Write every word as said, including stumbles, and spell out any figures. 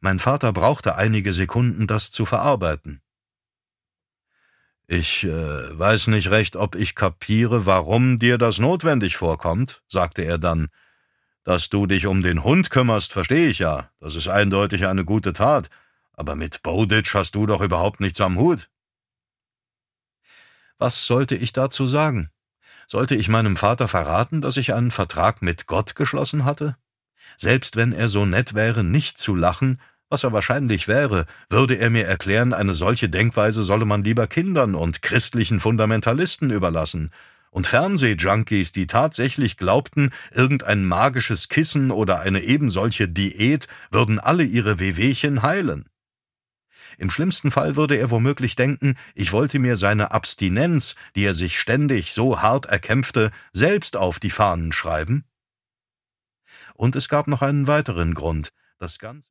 Mein Vater brauchte einige Sekunden, das zu verarbeiten. »Ich äh, weiß nicht recht, ob ich kapiere, warum dir das notwendig vorkommt«, sagte er dann. »Dass du dich um den Hund kümmerst, verstehe ich ja. Das ist eindeutig eine gute Tat. Aber mit Bowditch hast du doch überhaupt nichts am Hut.« Was sollte ich dazu sagen? Sollte ich meinem Vater verraten, dass ich einen Vertrag mit Gott geschlossen hatte? Selbst wenn er so nett wäre, nicht zu lachen, was er wahrscheinlich wäre, würde er mir erklären, eine solche Denkweise solle man lieber Kindern und christlichen Fundamentalisten überlassen. Und Fernsehjunkies, die tatsächlich glaubten, irgendein magisches Kissen oder eine ebensolche Diät würden alle ihre Wehwehchen heilen. Im schlimmsten Fall würde er womöglich denken, ich wollte mir seine Abstinenz, die er sich ständig so hart erkämpfte, selbst auf die Fahnen schreiben. Und es gab noch einen weiteren Grund. Das Ganze